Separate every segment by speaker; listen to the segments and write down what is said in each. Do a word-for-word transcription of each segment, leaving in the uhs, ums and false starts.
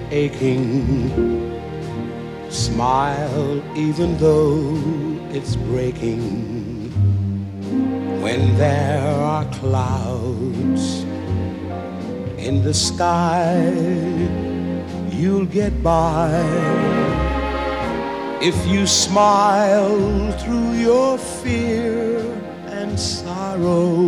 Speaker 1: aching. Smile even though it's breaking. When there are clouds in the sky, you'll get by if you smile through your fear and sorrow.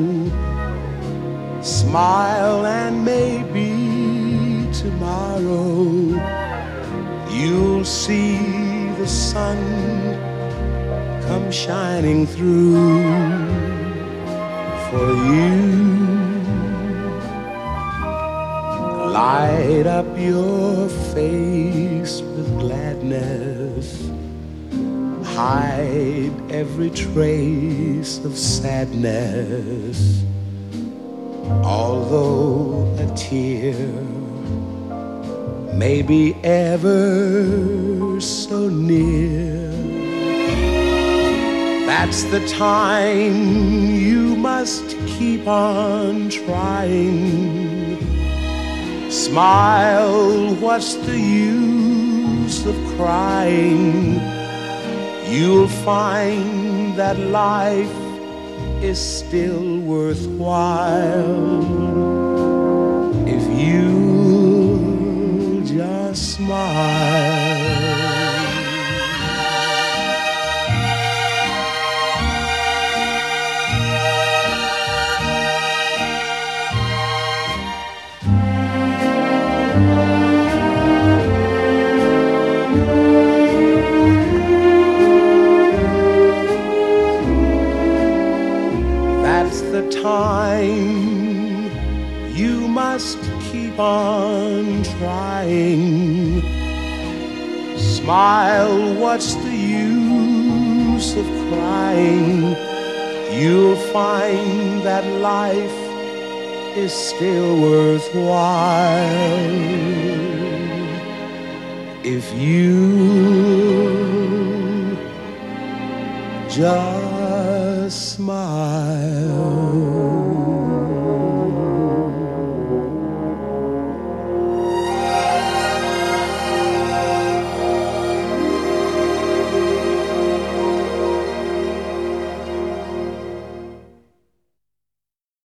Speaker 1: Smile and maybe tomorrow you'll see the sun come shining through for you. Light up your face with gladness. Hide every trace of sadness. Although a tear may be ever so near, that's the time you must keep on trying. Smile, what's the use of crying? You'll find that life is still worthwhile if you just smile. The time you must keep on trying. Smile, what's the use of crying? You'll find that life is still worthwhile if you just smile.